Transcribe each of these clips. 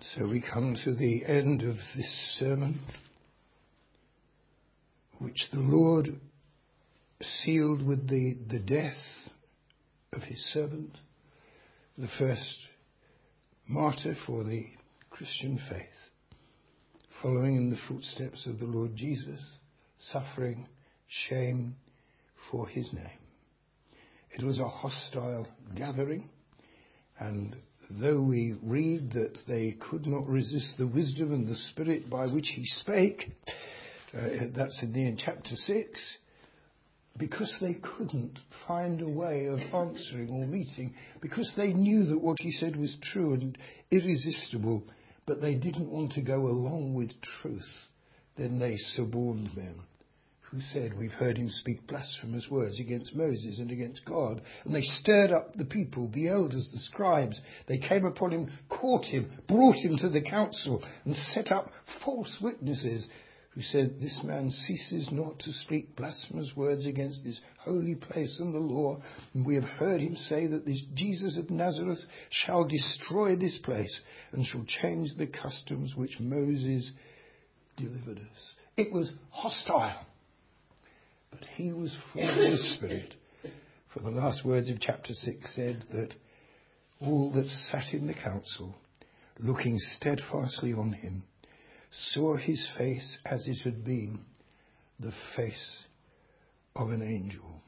So we come to the end of this sermon, which the Lord sealed with the death of his servant, the first martyr for the Christian faith, following in the footsteps of the Lord Jesus, suffering shame for his name. It was a hostile gathering, and though we read that they could not resist the wisdom and the spirit by which he spake, that's in chapter 6, because they couldn't find a way of answering or meeting, because they knew that what he said was true and irresistible, but they didn't want to go along with truth, then they suborned men who said, "We've heard him speak blasphemous words against Moses and against God." And they stirred up the people, the elders, the scribes. They came upon him, caught him, brought him to the council, and set up false witnesses who said, "This man ceases not to speak blasphemous words against this holy place and the law. And we have heard him say that this Jesus of Nazareth shall destroy this place and shall change the customs which Moses delivered us." It was hostile. But he was full of the Spirit. For the last words of chapter 6 said that all that sat in the council, looking steadfastly on him, saw his face as it had been the face of an angel.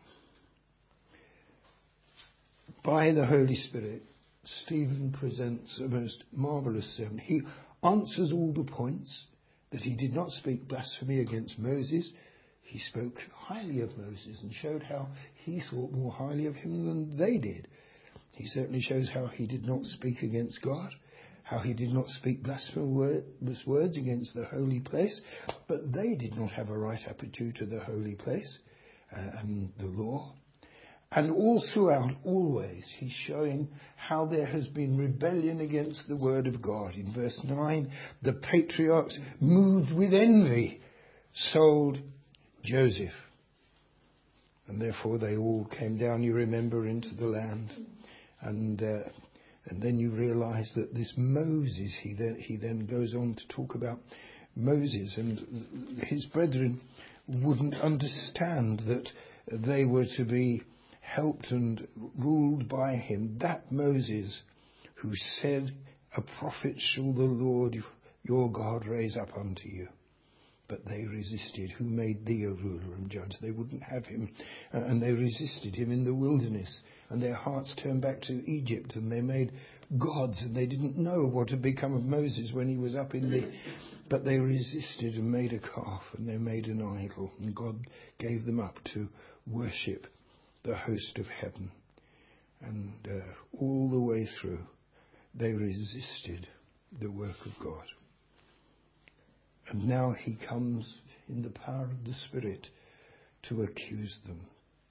By the Holy Spirit, Stephen presents a most marvellous sermon. He answers all the points that he did not speak blasphemy against Moses. He spoke highly of Moses and showed how he thought more highly of him than they did. He certainly shows how he did not speak against God, how he did not speak blasphemous words against the holy place, but they did not have a right attitude to the holy place and the law. And all throughout, always, he's showing how there has been rebellion against the word of God. In verse 9, the patriarchs, moved with envy, sold Joseph. And therefore they all came down, you remember, into the land. And then you realize that this Moses, he then goes on to talk about Moses, and his brethren wouldn't understand that they were to be helped and ruled by him. That Moses who said, "A prophet shall the Lord your God raise up unto you." But they resisted. "Who made thee a ruler and judge?" They wouldn't have him. And they resisted him in the wilderness. And their hearts turned back to Egypt. And they made gods. And they didn't know what had become of Moses when he was up in the... But they resisted and made a calf. And they made an idol. And God gave them up to worship the host of heaven. And all the way through, they resisted the work of God. And now he comes in the power of the Spirit to accuse them.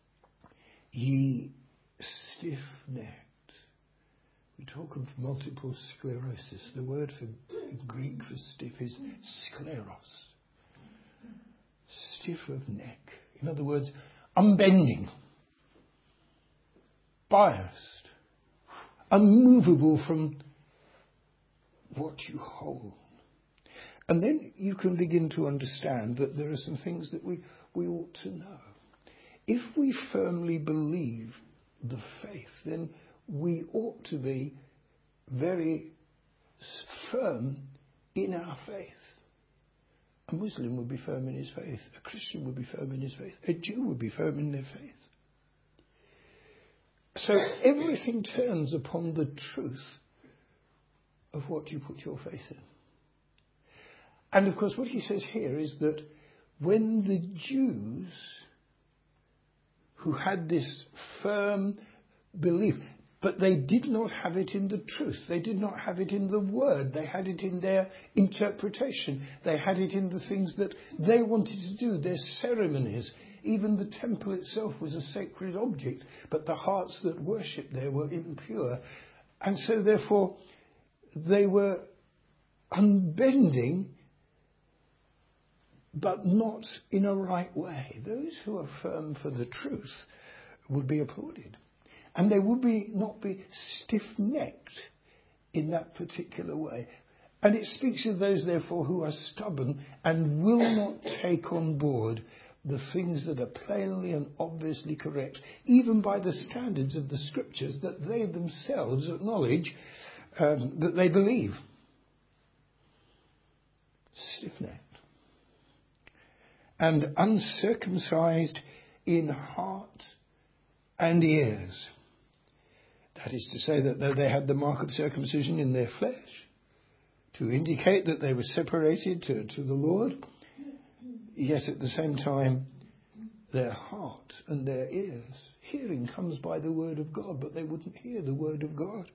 Ye stiff-necked. We talk of multiple sclerosis. The word for Greek for stiff is scleros. Stiff of neck. In other words, unbending. Biased. Unmovable from what you hold. And then you can begin to understand that there are some things that we ought to know. If we firmly believe the faith, then we ought to be very firm in our faith. A Muslim would be firm in his faith. A Christian would be firm in his faith. A Jew would be firm in their faith. So everything turns upon the truth of what you put your faith in. And of course what he says here is that when the Jews who had this firm belief, but they did not have it in the truth, they did not have it in the word, they had it in their interpretation, they had it in the things that they wanted to do, their ceremonies. Even the temple itself was a sacred object, but the hearts that worshipped there were impure. And so therefore they were unbending, but not in a right way. Those who are firm for the truth would be applauded. And they would not be stiff-necked in that particular way. And it speaks of those, therefore, who are stubborn and will not take on board the things that are plainly and obviously correct, even by the standards of the scriptures that they themselves acknowledge that they believe. Stiff-necked and uncircumcised in heart and ears. That is to say that though they had the mark of circumcision in their flesh, to indicate that they were separated to the Lord, yet at the same time their heart and their ears. Hearing comes by the word of God, but they wouldn't hear the word of God.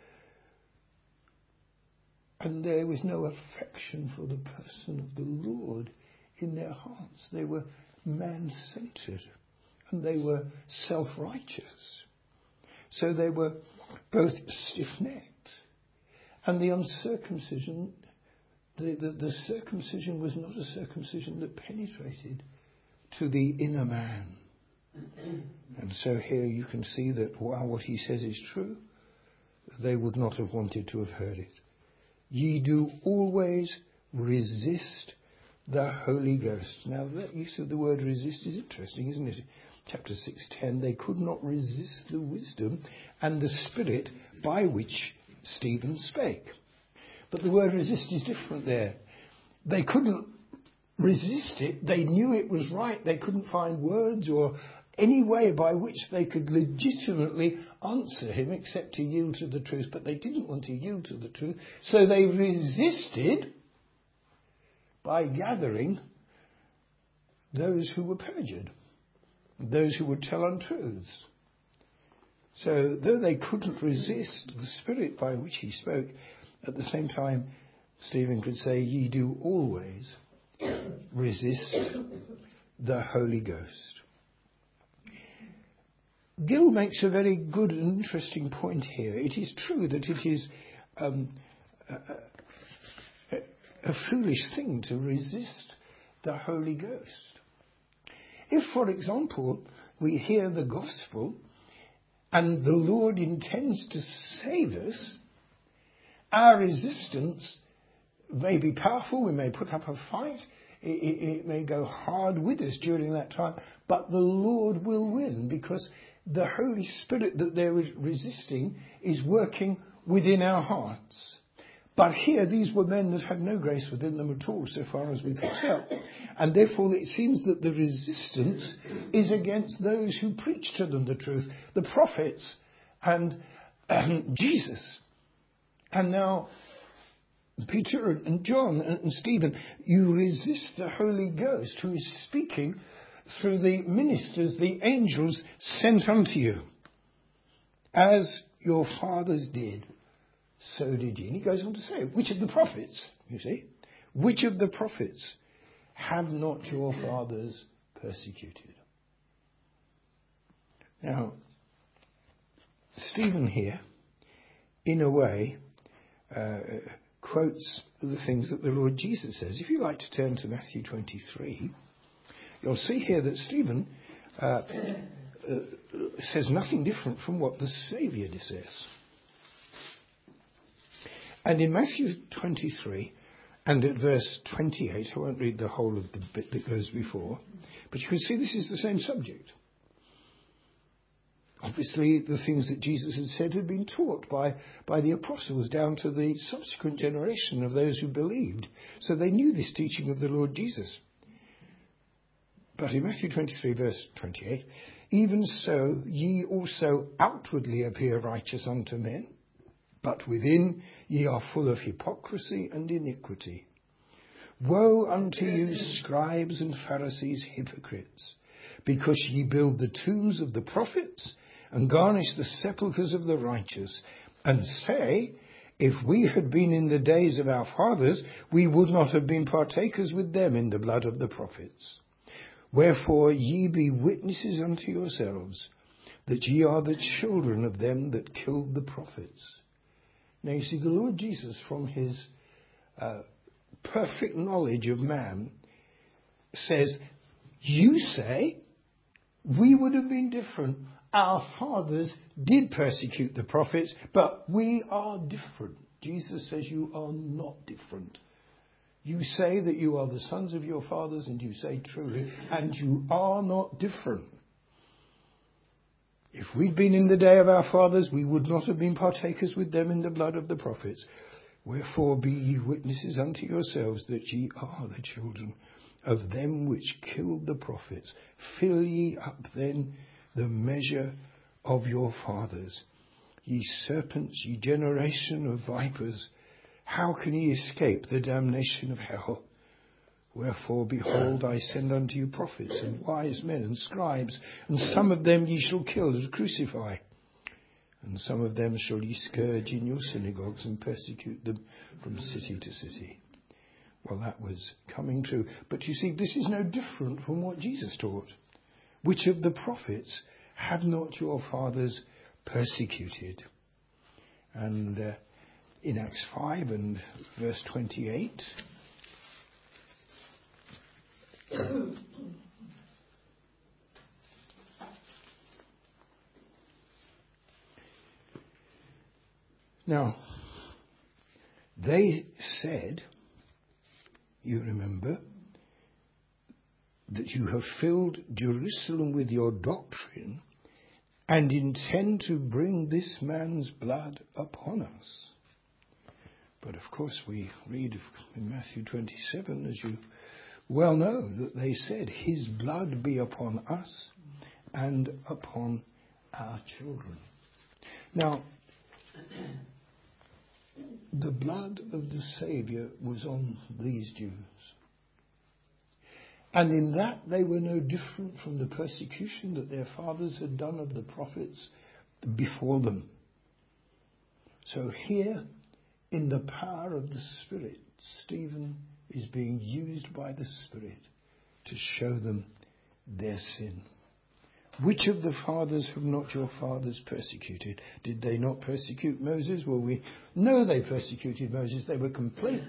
And there was no affection for the person of the Lord in their hearts. They were man-centered and they were self-righteous. So they were both stiff-necked. And the uncircumcision, the circumcision was not a circumcision that penetrated to the inner man. And so here you can see that while what he says is true, they would not have wanted to have heard it. Ye do always resist the Holy Ghost. Now that use of the word resist is interesting, isn't it? Chapter 6:10, they could not resist the wisdom and the spirit by which Stephen spake. But the word resist is different there. They couldn't resist it. They knew it was right. They couldn't find words or any way by which they could legitimately answer him except to yield to the truth. But they didn't want to yield to the truth. So they resisted by gathering those who were perjured, those who would tell untruths. So though they couldn't resist the spirit by which he spoke, at the same time Stephen could say, ye do always resist the Holy Ghost. Gill makes a very good and interesting point here. It is true that it is a foolish thing to resist the Holy Ghost. If, for example, we hear the gospel and the Lord intends to save us, our resistance may be powerful, we may put up a fight, it may go hard with us during that time, but the Lord will win because the Holy Spirit that they're resisting is working within our hearts. But here, these were men that had no grace within them at all, so far as we could tell. And therefore, it seems that the resistance is against those who preach to them the truth, the prophets and Jesus. And now, Peter and John and Stephen, you resist the Holy Ghost who is speaking through the ministers, the angels sent unto you. As your fathers did, so did ye. And he goes on to say, which of the prophets, you see, which of the prophets have not your fathers persecuted? Now, Stephen here, in a way, quotes the things that the Lord Jesus says. If you like to turn to Matthew 23, you'll see here that Stephen says nothing different from what the Saviour says. And in Matthew 23 and at verse 28, I won't read the whole of the bit that goes before, but you can see this is the same subject. Obviously, the things that Jesus had said had been taught by the apostles down to the subsequent generation of those who believed. So they knew this teaching of the Lord Jesus. But in Matthew 23, verse 28, even so ye also outwardly appear righteous unto men, but within ye are full of hypocrisy and iniquity. Woe unto you, scribes and Pharisees, hypocrites, because ye build the tombs of the prophets and garnish the sepulchres of the righteous, and say, if we had been in the days of our fathers, we would not have been partakers with them in the blood of the prophets. Wherefore ye be witnesses unto yourselves, that ye are the children of them that killed the prophets. Now you see, the Lord Jesus, from his perfect knowledge of man, says, you say, we would have been different. Our fathers did persecute the prophets, but we are different. Jesus says you are not different. You say that you are the sons of your fathers, and you say truly, and you are not different. If we'd been in the day of our fathers, we would not have been partakers with them in the blood of the prophets. Wherefore be ye witnesses unto yourselves that ye are the children of them which killed the prophets. Fill ye up then the measure of your fathers. Ye serpents, ye generation of vipers, how can ye escape the damnation of hell? Wherefore, behold, I send unto you prophets and wise men and scribes, and some of them ye shall kill and crucify, and some of them shall ye scourge in your synagogues and persecute them from city to city. Well, that was coming true. But you see, this is no different from what Jesus taught. Which of the prophets have not your fathers persecuted? And in Acts 5 and verse 28... Now, they said, you remember, that you have filled Jerusalem with your doctrine and intend to bring this man's blood upon us. But of course we read in Matthew 27, as you well know, that they said, his blood be upon us and upon our children. Now, the blood of the Saviour was on these Jews. And in that they were no different from the persecution that their fathers had done of the prophets before them. So here, in the power of the Spirit, Stephen is being used by the Spirit to show them their sin. Which of the fathers have not your fathers persecuted? Did they not persecute Moses? Well, we know they persecuted Moses. They were complaint.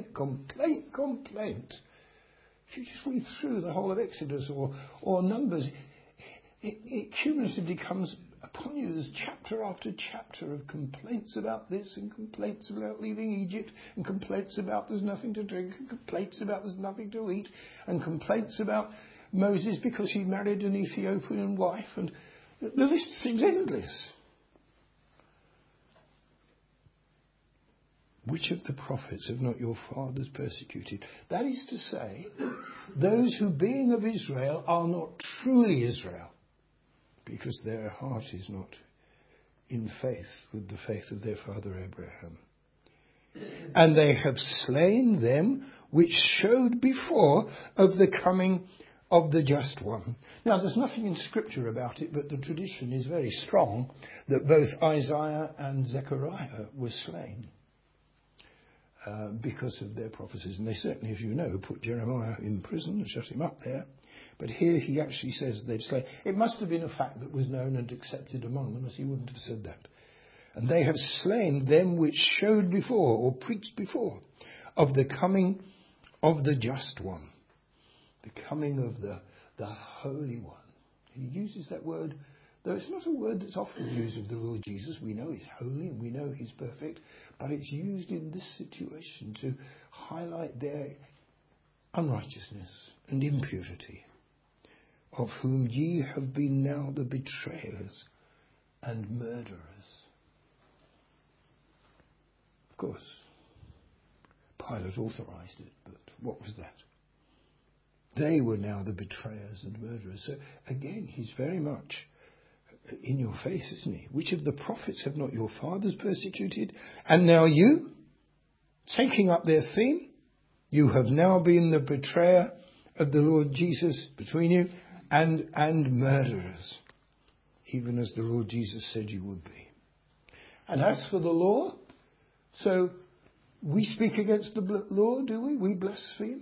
If you just read through the whole of Exodus or Numbers, it cumulatively comes upon you as chapter after chapter of complaints about this and complaints about leaving Egypt and complaints about there's nothing to drink and complaints about there's nothing to eat and complaints about Moses because he married an Ethiopian wife, and the list seems endless. Which of the prophets have not your fathers persecuted? That is to say, those who being of Israel are not truly Israel, because their heart is not in faith with the faith of their father Abraham. And they have slain them which showed before of the coming of the just one. Now, there's nothing in Scripture about it, but the tradition is very strong that both Isaiah and Zechariah were slain because of their prophecies. And they certainly, as you know, put Jeremiah in prison and shut him up there. But here he actually says they've slain. It must have been a fact that was known and accepted among them, as he wouldn't have said that. And they have slain them which showed before, or preached before, of the coming of the just one. The coming of the Holy One. He uses that word, though it's not a word that's often used of the Lord Jesus. We know he's holy and we know he's perfect, but it's used in this situation to highlight their unrighteousness and impurity, of whom ye have been now the betrayers and murderers. Of course, Pilate authorized it, but what was that? They were now the betrayers and murderers. So again, he's very much in your face, isn't he? Which of the prophets have not your fathers persecuted? And now you, taking up their theme, you have now been the betrayer of the Lord Jesus between you and murderers, even as the Lord Jesus said you would be. And as for the law, so we speak against the law, do we? We blaspheme.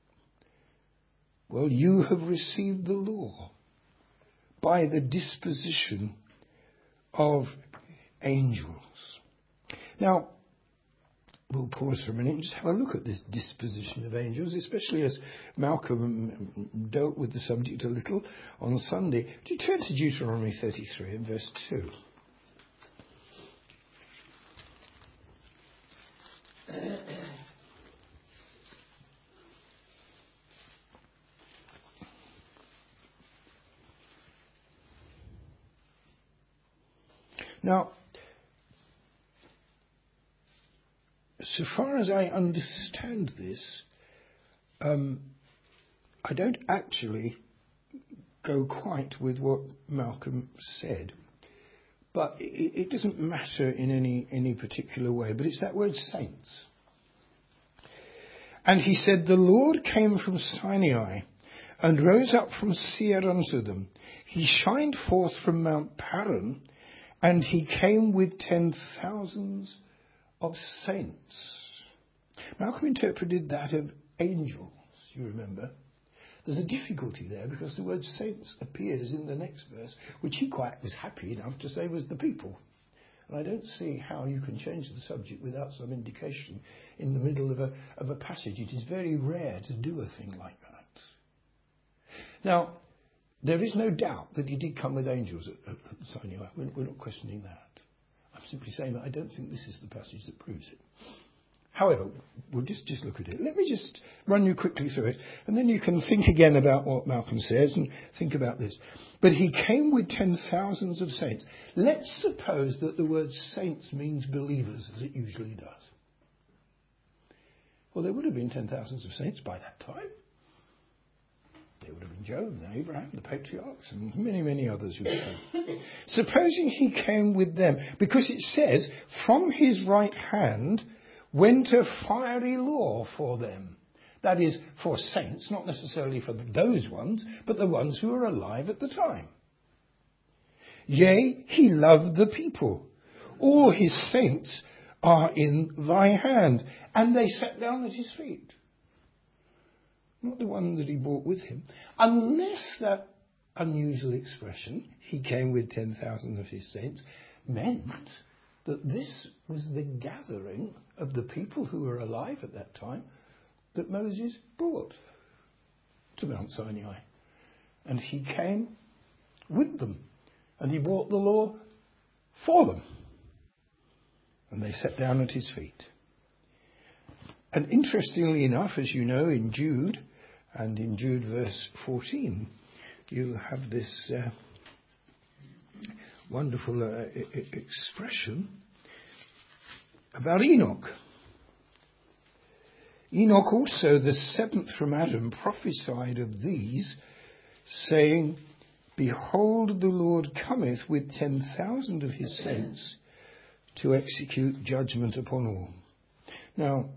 Well, you have received the law by the disposition of angels. Now, we'll pause for a minute and just have a look at this disposition of angels, especially as Malcolm dealt with the subject a little on Sunday. Would you turn to Deuteronomy 33 and verse 2? Now, so far as I understand this, I don't actually go quite with what Malcolm said, but it doesn't matter in any particular way, but it's that word saints. And he said, the Lord came from Sinai and rose up from Seir unto them. He shined forth from Mount Paran, and he came with 10,000s of saints. Malcolm interpreted that of angels, you remember. There's a difficulty there because the word saints appears in the next verse, which he quite was happy enough to say was the people. And I don't see how you can change the subject without some indication in the middle of a passage. It is very rare to do a thing like that. Now, there is no doubt that he did come with angels at Sinai. We're not questioning that. I'm simply saying that I don't think this is the passage that proves it. However, we'll just look at it. Let me just run you quickly through it, and then you can think again about what Malcolm says and think about this. But he came with 10,000s of saints. Let's suppose that the word saints means believers, as it usually does. Well, there would have been 10,000s of saints by that time. There would have been Job and Abraham, the patriarchs, and many, many others who came. Supposing he came with them, because it says, from his right hand went a fiery law for them. That is, for saints, not necessarily for those ones, but the ones who were alive at the time. Yea, he loved the people. All his saints are in thy hand. And they sat down at his feet. Not the one that he brought with him. Unless that unusual expression, he came with 10,000 of his saints, meant that this was the gathering of the people who were alive at that time that Moses brought to Mount Sinai. And he came with them. And he brought the law for them. And they sat down at his feet. And interestingly enough, as you know, in Jude, and in Jude verse 14, you have this wonderful expression about Enoch. Enoch also, the seventh from Adam, prophesied of these, saying, behold, the Lord cometh with 10,000 of his saints to execute judgment upon all. Now,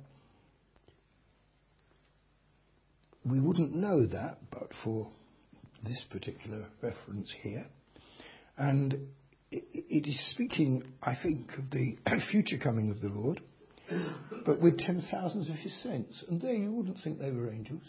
we wouldn't know that but for this particular reference here. And it is speaking, I think, of the future coming of the Lord, but with 10,000s of his saints. And there you wouldn't think they were angels.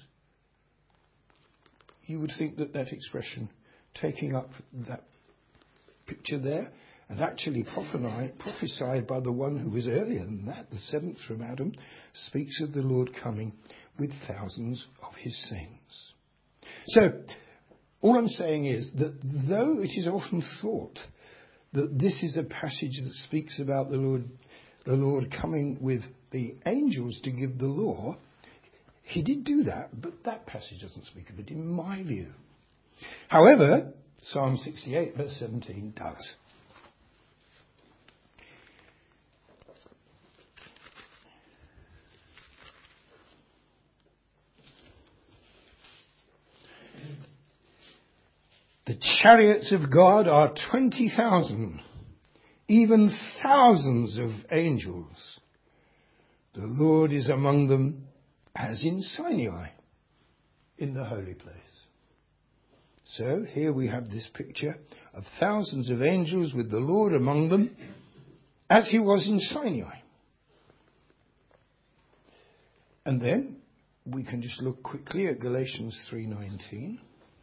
You would think that that expression, taking up that picture there, and actually prophesied by the one who was earlier than that, the seventh from Adam, speaks of the Lord coming with thousands of his saints. So, all I'm saying is that though it is often thought that this is a passage that speaks about the Lord coming with the angels to give the law, he did do that, but that passage doesn't speak of it in my view. However, Psalm 68 verse 17 does. The chariots of God are 20,000, even thousands of angels. The Lord is among them as in Sinai, in the holy place. So here we have this picture of thousands of angels with the Lord among them, as he was in Sinai. And then we can just look quickly at Galatians 3:19.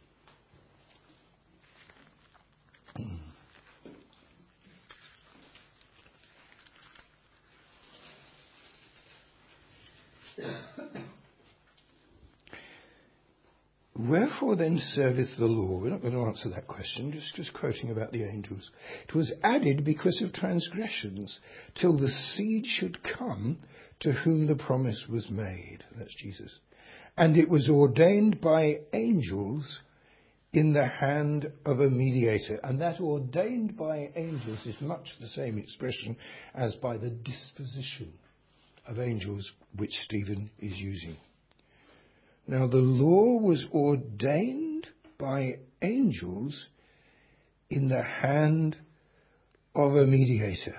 Wherefore then serveth the law? We're not going to answer that question, just quoting about the angels. It was added because of transgressions, till the seed should come to whom the promise was made. That's Jesus. And it was ordained by angels in the hand of a mediator. And that ordained by angels is much the same expression as by the disposition of angels which Stephen is using. Now the law was ordained by angels in the hand of a mediator.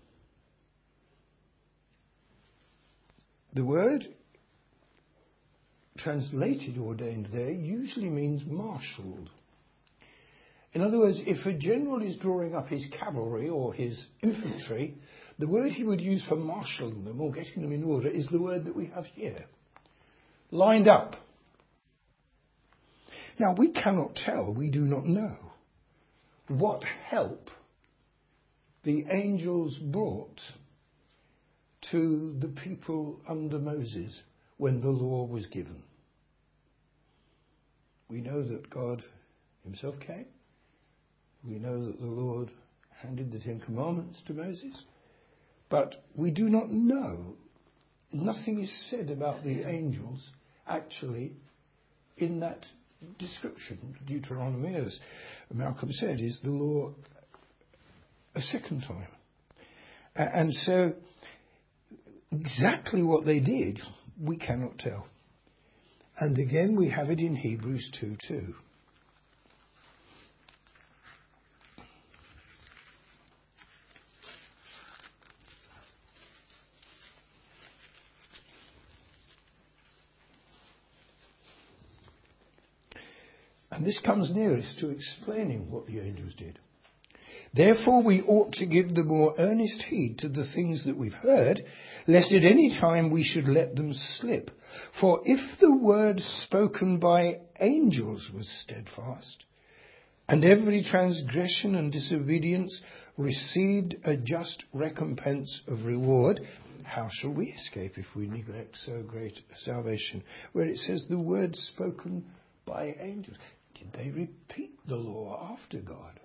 The word translated ordained there usually means marshalled. In other words, if a general is drawing up his cavalry or his infantry, the word he would use for marshalling them or getting them in order is the word that we have here. Lined up. Now, we cannot tell, we do not know what help the angels brought to the people under Moses when the law was given. We know that God himself came. We know that the Lord handed the Ten Commandments to Moses. But we do not know. Nothing is said about the angels actually in that description. Deuteronomy, as Malcolm said, is the law a second time. And so exactly what they did, we cannot tell. And again, we have it in Hebrews 2:2. And this comes nearest to explaining what the angels did. Therefore we ought to give the more earnest heed to the things that we've heard, lest at any time we should let them slip. For if the word spoken by angels was steadfast, and every transgression and disobedience received a just recompense of reward, how shall we escape if we neglect so great a salvation? Where it says the word spoken by angels. Did they repeat the law after God?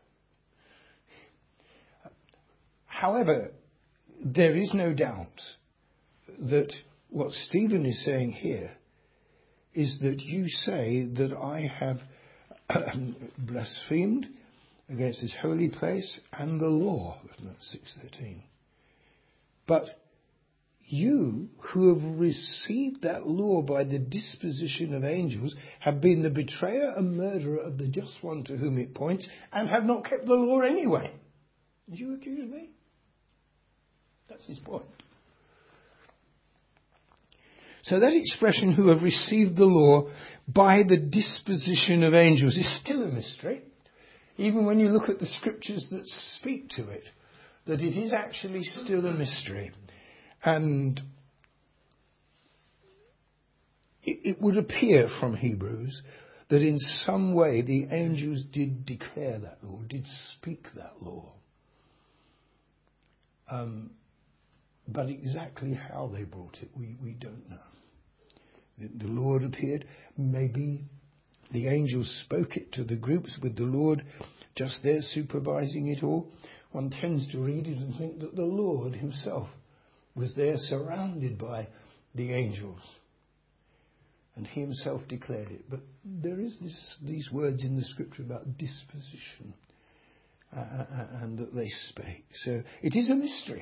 However, there is no doubt that what Stephen is saying here is that you say that I have blasphemed against this holy place and the law. That's 6:13. But you who have received that law by the disposition of angels have been the betrayer and murderer of the just one to whom it points and have not kept the law anyway. Did you accuse me? That's his point. So that expression, who have received the law by the disposition of angels, is still a mystery. Even when you look at the scriptures that speak to it, that it is actually still a mystery. And it would appear from Hebrews that in some way the angels did declare that law, did speak that law. But exactly how they brought it, we don't know. The Lord appeared. Maybe the angels spoke it to the groups with the Lord just there supervising it all. One tends to read it and think that the Lord himself was there surrounded by the angels. And he himself declared it. But there is these words in the scripture about disposition and that they spake. So it is a mystery.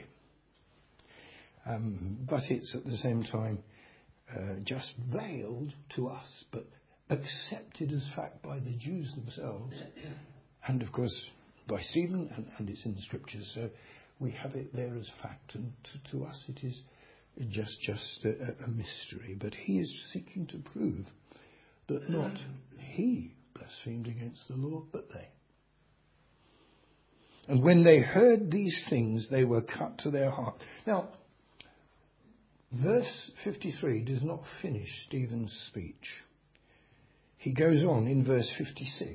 But it's at the same time just veiled to us, but accepted as fact by the Jews themselves. And of course by Stephen, and it's in the scriptures. So we have it there as fact. And to us it is just a mystery. But he is seeking to prove that not he blasphemed against the law, but they. And when they heard these things, they were cut to their heart. Now, verse 53 does not finish Stephen's speech. He goes on in verse 56.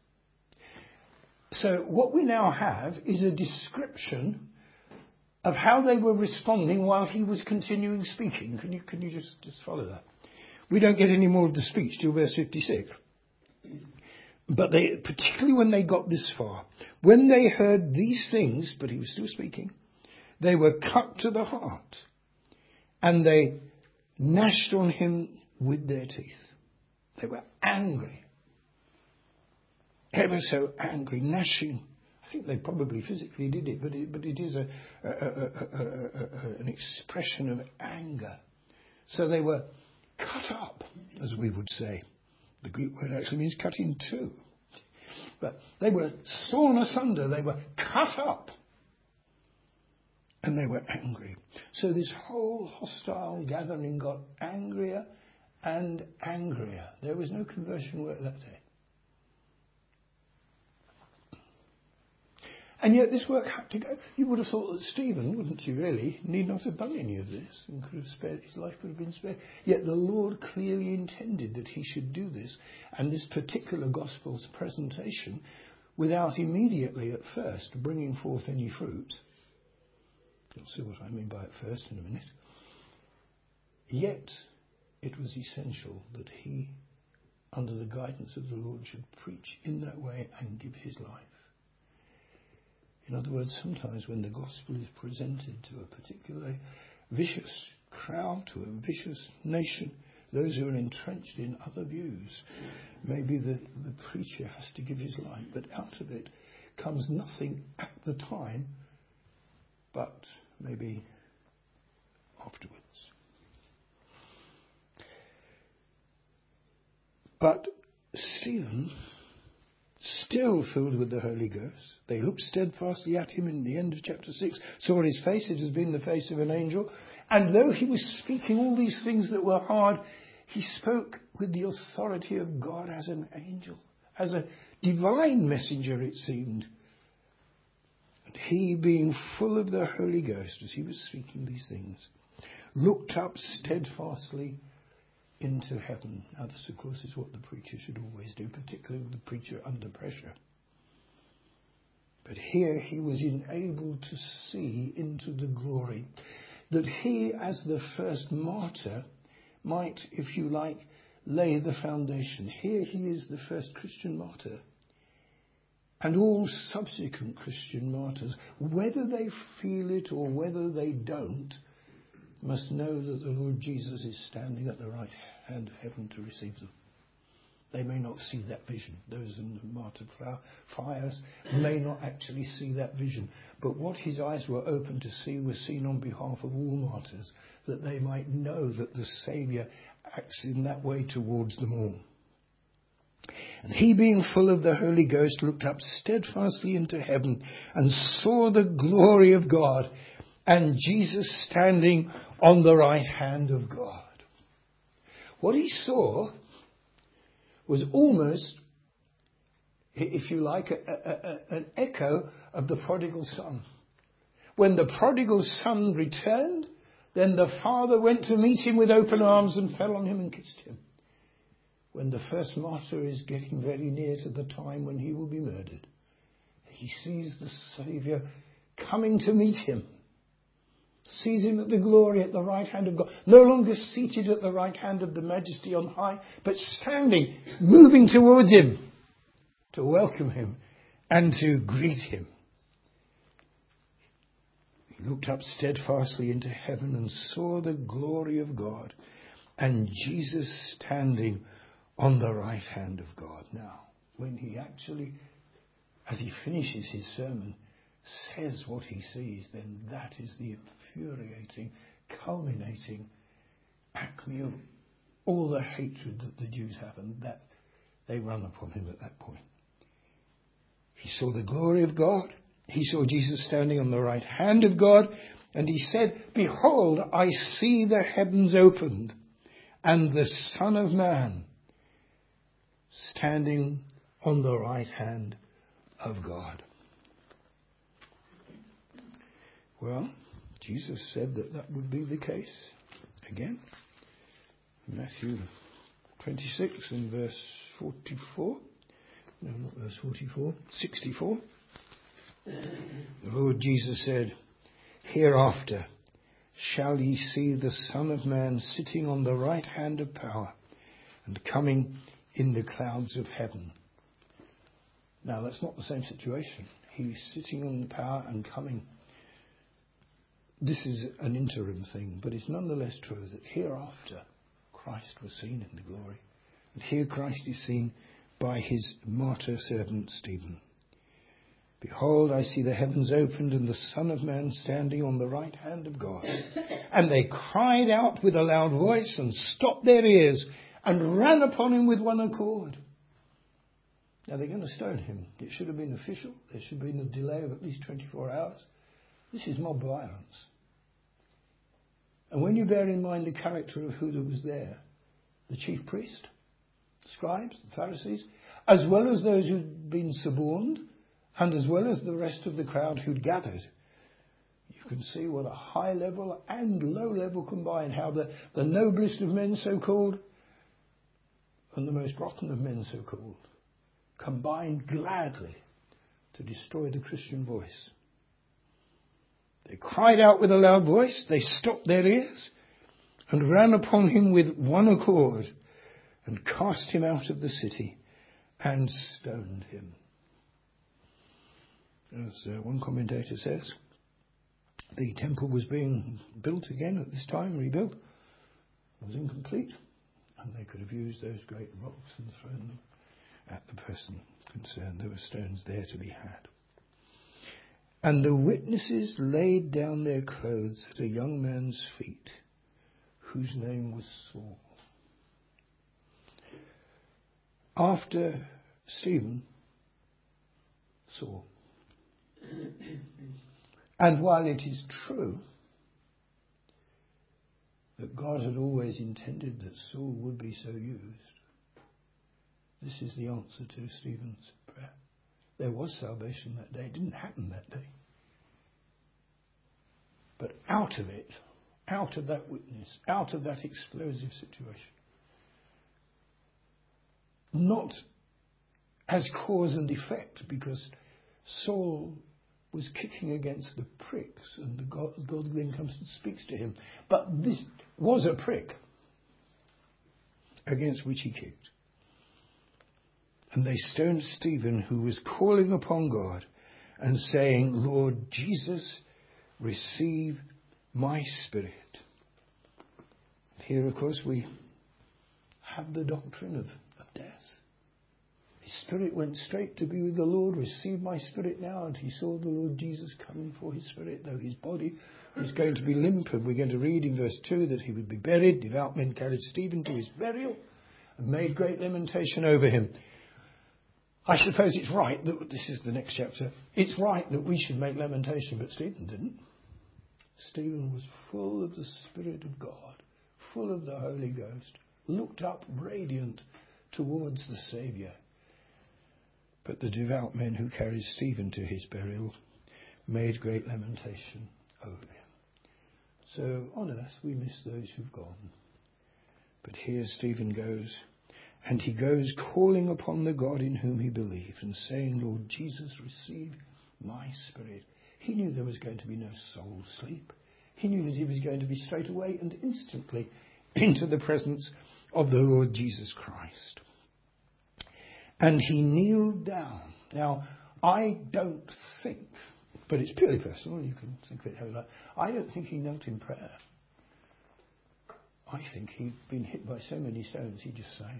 So what we now have is a description of how they were responding while he was continuing speaking. Can you just follow that? We don't get any more of the speech till verse 56. But they, particularly when they got this far, when they heard these things, but he was still speaking, they were cut to the heart and they gnashed on him with their teeth. They were angry. They were so angry, gnashing. I think they probably physically did it, but it is an expression of anger. So they were cut up, as we would say. The Greek word actually means cut in two. But they were sawn asunder, they were cut up, and they were angry. So this whole hostile gathering got angrier and angrier. There was no conversion work that day. And yet this work had to go. You would have thought that Stephen, wouldn't you really, need not have done any of this and could have spared, his life could have been spared. Yet the Lord clearly intended that he should do this, and this particular gospel's presentation, without immediately at first bringing forth any fruit. You'll see what I mean by at first in a minute. Yet it was essential that he, under the guidance of the Lord, should preach in that way and give his life. In other words, sometimes when the gospel is presented to a particularly vicious crowd, to a vicious nation, those who are entrenched in other views, maybe the preacher has to give his life, but out of it comes nothing at the time, but maybe afterwards. But Stephen, still filled with the Holy Ghost, they looked steadfastly at him in the end of chapter 6, saw his face, it has been the face of an angel, and though he was speaking all these things that were hard, he spoke with the authority of God as an angel, as a divine messenger, it seemed. And he, being full of the Holy Ghost, as he was speaking these things, looked up steadfastly into heaven. Now this, of course, is what the preacher should always do, particularly the preacher under pressure. But here he was enabled to see into the glory that he, as the first martyr, might, if you like, lay the foundation. Here he is the first Christian martyr. And all subsequent Christian martyrs, whether they feel it or whether they don't, must know that the Lord Jesus is standing at the right hand of heaven to receive them. They may not see that vision. Those in the martyr fires may not actually see that vision. But what his eyes were open to see was seen on behalf of all martyrs, that they might know that the Saviour acts in that way towards them all. And he, being full of the Holy Ghost, looked up steadfastly into heaven and saw the glory of God and Jesus standing on the right hand of God. What he saw was almost, if you like, an echo of the prodigal son. When the prodigal son returned, then the father went to meet him with open arms and fell on him and kissed him. When the first martyr is getting very near to the time when he will be murdered, he sees the Saviour coming to meet him. Sees him at the glory at the right hand of God. No longer seated at the right hand of the Majesty on high, but standing, moving towards him to welcome him and to greet him. He looked up steadfastly into heaven and saw the glory of God and Jesus standing on the right hand of God. Now, when he actually, as he finishes his sermon, says what he sees, then that is the infuriating, culminating acme of all the hatred that the Jews have, and that they run upon him at that point. He saw the glory of God. He saw Jesus standing on the right hand of God, and he said, "Behold, I see the heavens opened, and the Son of Man standing on the right hand of God." Well, Jesus said that that would be the case. Again, Matthew 26 and verse 44. No, not verse 44. 64. The Lord Jesus said, "Hereafter shall ye see the Son of Man sitting on the right hand of power and coming in the clouds of heaven." Now, that's not the same situation. He's sitting on the power and coming this is an interim thing, but it's nonetheless true that hereafter Christ was seen in the glory. And here Christ is seen by his martyr servant Stephen. Behold, I see the heavens opened and the Son of Man standing on the right hand of God. And they cried out with a loud voice and stopped their ears and ran upon him with one accord. Now they're going to stone him. It should have been official. There should have been a delay of at least 24 hours. This is mob violence. And when you bear in mind the character of who was there, the chief priest, scribes, the Pharisees, as well as those who'd been suborned, and as well as the rest of the crowd who'd gathered, you can see what a high level and low level combine, how the noblest of men so-called and the most rotten of men so-called combined gladly to destroy the Christian voice. They cried out with a loud voice, they stopped their ears and ran upon him with one accord and cast him out of the city and stoned him. As one commentator says, the temple was being built again at this time, rebuilt. It was incomplete, and they could have used those great rocks and thrown them at the person concerned. There were stones there to be had. And the witnesses laid down their clothes at a young man's feet, whose name was Saul. After Stephen, Saul. And while it is true that God had always intended that Saul would be so used, this is the answer to Stephen's prayer. There was salvation that day. It didn't happen that day. But out of it, out of that witness, out of that explosive situation, not as cause and effect, because Saul was kicking against the pricks, and God then comes and speaks to him. But this was a prick against which he kicked. And they stoned Stephen, who was calling upon God and saying, Lord Jesus, receive my spirit. Here, of course, we have the doctrine of death. His spirit went straight to be with the Lord. Receive my spirit now. And he saw the Lord Jesus coming for his spirit, though his body was going to be limp. And we're going to read in verse 2 that he would be buried. Devout men carried Stephen to his burial and made great lamentation over him. I suppose it's right that, this is the next chapter, it's right that we should make lamentation, but Stephen didn't. Stephen was full of the Spirit of God, full of the Holy Ghost, looked up radiant towards the Saviour. But the devout men who carried Stephen to his burial made great lamentation over him. So on earth we miss those who've gone. But here Stephen goes, and he goes calling upon the God in whom he believed and saying, Lord Jesus, receive my spirit. He knew there was going to be no soul sleep. He knew that he was going to be straight away and instantly into the presence of the Lord Jesus Christ. And he kneeled down. Now, I don't think, but it's purely personal, you can think of it how you like, I don't think he knelt in prayer. I think he'd been hit by so many stones he just sank.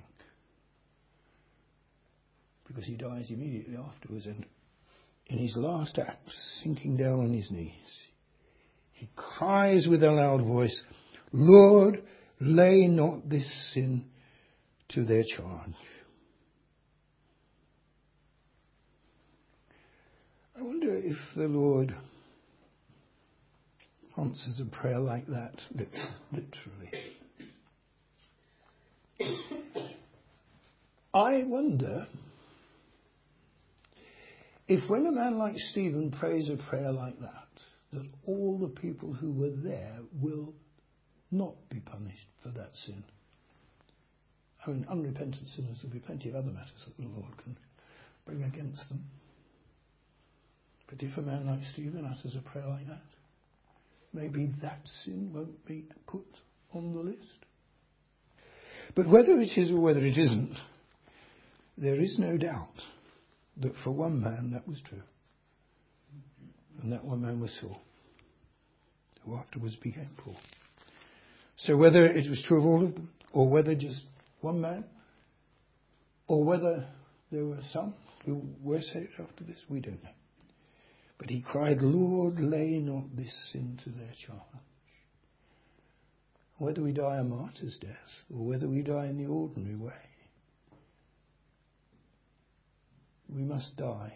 Because he dies immediately afterwards, and in his last act, sinking down on his knees, he cries with a loud voice, Lord, lay not this sin to their charge. I wonder if the Lord answers a prayer like that, literally. I wonder if when a man like Stephen prays a prayer like that all the people who were there will not be punished for that sin. I mean, unrepentant sinners, there'll be plenty of other matters that the Lord can bring against them. But if a man like Stephen utters a prayer like that, maybe that sin won't be put on the list. But whether it is or whether it isn't, there is no doubt that for one man that was true. And that one man was Saul. who afterwards became Paul. So whether it was true of all of them, or whether just one man, or whether there were some who were saved after this, we don't know. But he cried, Lord, lay not this sin to their charge. Whether we die a martyr's death, or whether we die in the ordinary way, we must die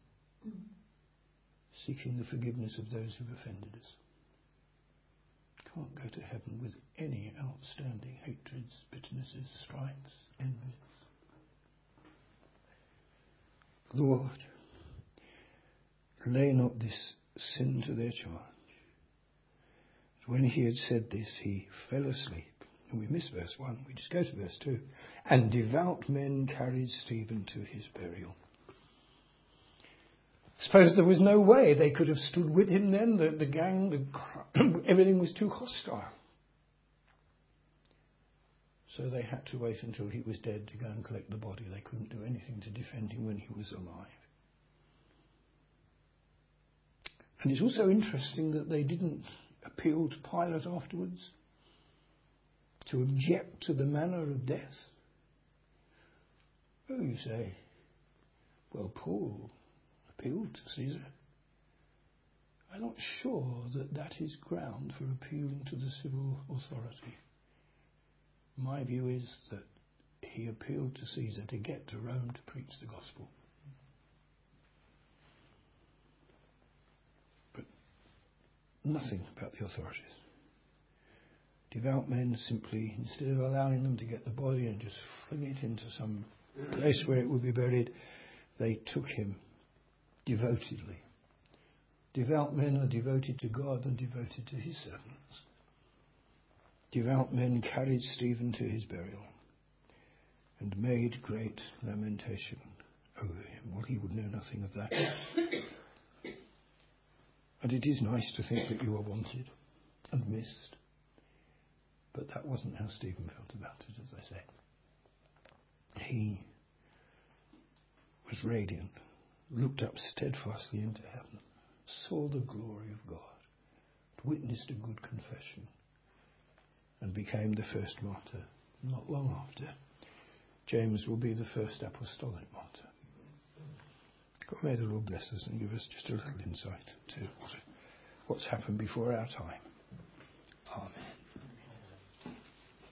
seeking the forgiveness of those who've offended us. Can't go to heaven with any outstanding hatreds, bitternesses, strifes, envies. Lord, lay not this sin to their charge. When he had said this, he fell asleep. And we miss verse 1. We just go to verse 2. And devout men carried Stephen to his burial. I suppose there was no way they could have stood with him then. The gang, everything was too hostile. So they had to wait until he was dead to go and collect the body. They couldn't do anything to defend him when he was alive. And it's also interesting that they didn't appeal to Pilate afterwards to object to the manner of death. Oh, you say, well, Paul appealed to Caesar. I'm not sure that that is ground for appealing to the civil authority. My view is that he appealed to Caesar to get to Rome to preach the gospel. But nothing about the authorities. Devout men simply, instead of allowing them to get the body and just fling it into some place where it would be buried, they took him devotedly. Devout men are devoted to God and devoted to his servants. Devout men carried Stephen to his burial and made great lamentation over him. Well, he would know nothing of that. And it is nice to think that you are wanted and missed. But that wasn't how Stephen felt about it, as I said. He was radiant, looked up steadfastly into heaven, saw the glory of God, witnessed a good confession, and became the first martyr. Not long after, James will be the first apostolic martyr. God may the Lord bless us and give us just a little insight to what's happened before our time.